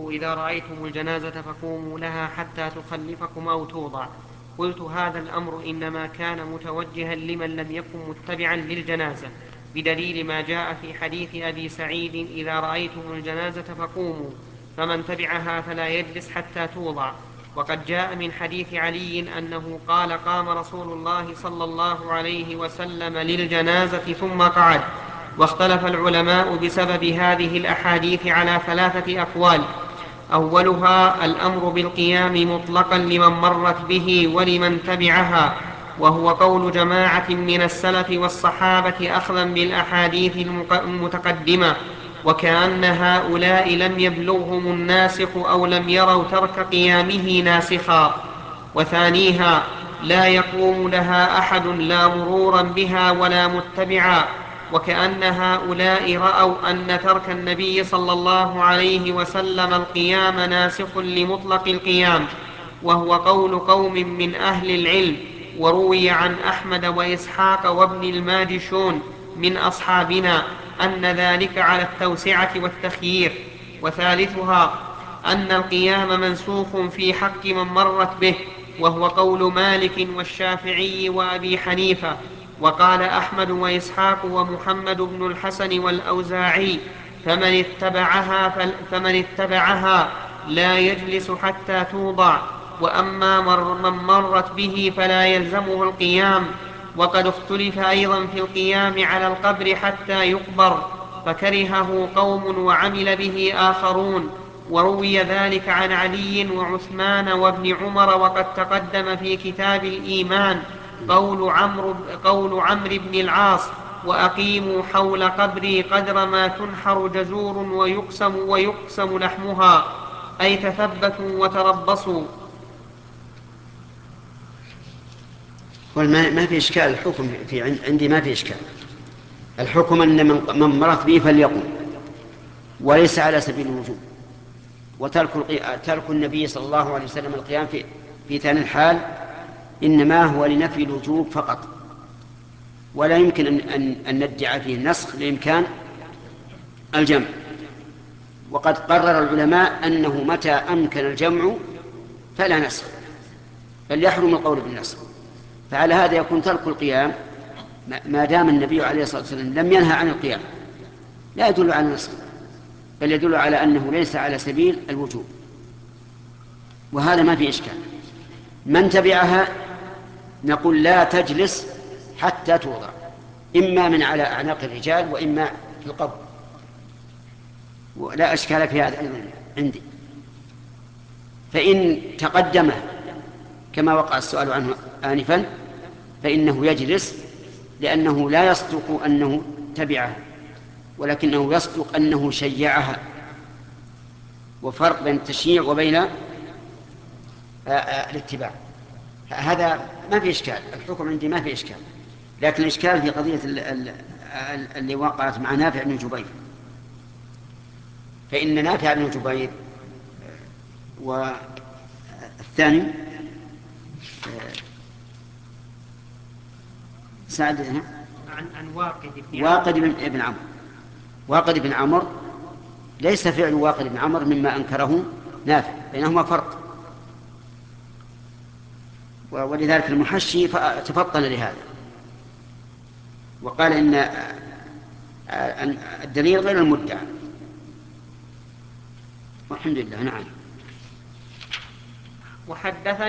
قوله إذا رأيتم الجنازة فقوموا لها حتى تخلفكم أو توضع. قلت هذا الأمر إنما كان متوجها لمن لم يكن متبعا للجنازة، بدليل ما جاء في حديث أبي سعيد إذا رأيتم الجنازة فقوموا، فمن تبعها فلا يجلس حتى توضع. وقد جاء من حديث علي أنه قال قام رسول الله صلى الله عليه وسلم للجنازة ثم قعد. واختلف العلماء بسبب هذه الأحاديث على 3 أقوال: أولها الأمر بالقيام مطلقا لمن مرت به ولمن تبعها، وهو قول جماعة من السلف والصحابة أخذا بالأحاديث المتقدمة، وكأن هؤلاء لم يبلغهم الناسخ أو لم يروا ترك قيامه ناسخا. وثانيها لا يقوم لها أحد لا مرورا بها ولا متبعا، وكأن هؤلاء رأوا أن ترك النبي صلى الله عليه وسلم القيام ناسخ لمطلق القيام، وهو قول قوم من أهل العلم. وروي عن أحمد وإسحاق وابن الماجشون من أصحابنا أن ذلك على التوسعة والتخيير. وثالثها أن القيام منسوخ في حق من مرت به، وهو قول مالك والشافعي وأبي حنيفة. وقال أحمد وإسحاق ومحمد بن الحسن والأوزاعي فمن اتبعها لا يجلس حتى توضع، وأما من مرت به فلا يلزمه القيام. وقد اختلف أيضا في القيام على القبر حتى يقبر، فكرهه قوم وعمل به آخرون. وروي ذلك عن علي وعثمان وابن عمر. وقد تقدم في كتاب الإيمان قول عمرو بن العاص: وأقيموا حول قبري قدر ما تنحر جزور ويقسم لحمها، أي تثبتوا وتربصوا. ما في إشكال. الحكم عندي ما في إشكال. الحكم أن من مرت به فليقم، وليس على سبيل الوجوب. ترك النبي صلى الله عليه وسلم القيام في ثاني الحال إنما هو لنفي الوجوب فقط، ولا يمكن أن ندعي فيه النسخ لإمكان الجمع. وقد قرر العلماء أنه متى أمكن الجمع فلا نسخ، بل يحرم القول بالنسخ. فعلى هذا يكون ترك القيام ما دام النبي عليه الصلاة والسلام لم ينهى عن القيام لا يدل على النسخ، بل يدل على أنه ليس على سبيل الوجوب، وهذا ما في إشكال. من تبعها نقول لا تجلس حتى توضع، إما من على أعناق الرجال وإما في القبر، ولا أشكال في هذا أيضا عندي. فإن تقدمه كما وقع السؤال عنه آنفا فإنه يجلس، لأنه لا يصدق أنه تبعه، ولكنه يصدق أنه شيعها. وفرق بين التشييع وبين الاتباع. هذا ما في إشكال، الحكم عندي ما في إشكال. لكن الإشكال في قضية اللي وقعت مع نافع بن جبير. فإن نافع بن جبير والثاني سعد عن واقد بن عمرو ليس فعل واقد بن عمرو مما أنكره نافع، بينهما فرق. ولذلك المحشي تفطن لهذا وقال إن الدليل غير المدعى. والحمد لله. نعم. وحدث